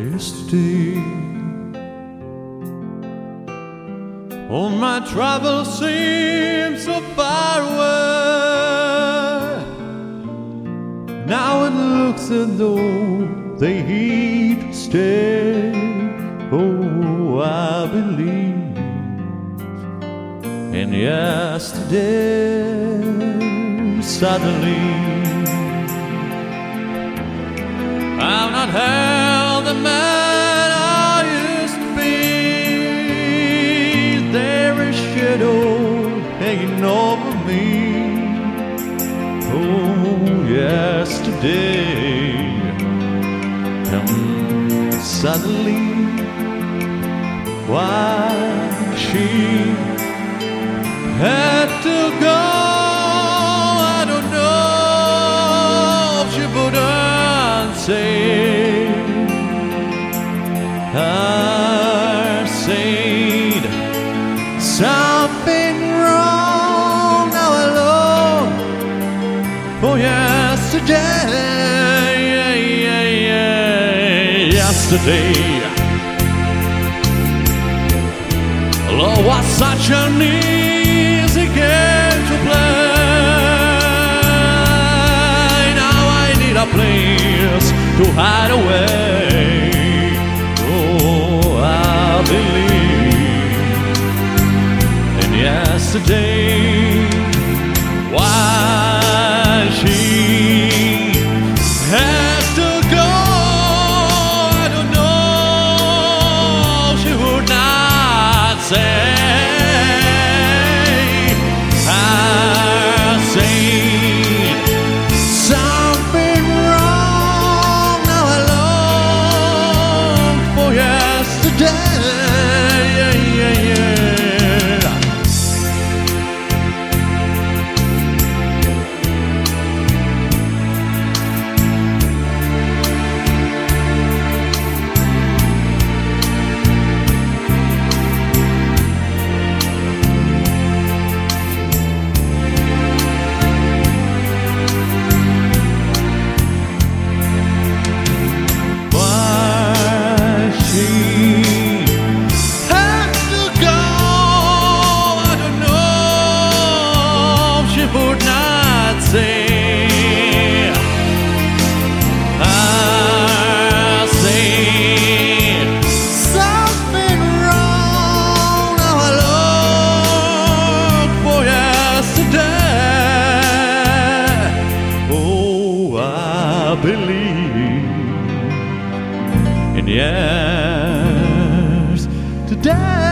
yesterday. All my travels seem so far away. Now it looks as though they here to stay. Oh, I believe in yesterday. Suddenly I'm not held the man I used to be. There is shadow hanging over me. Oh, yesterday comes suddenly. Why she had to go, I don't know. She wouldn't say. I said something wrong. Now alone for yesterday. Yesterday, love was such an easy game to play. Now I need a place to hide away. Oh, I believe in yesterday. Why she had to go, I don't know. She would not say. I said something wrong. Now I long for yesterday. Believe in years today.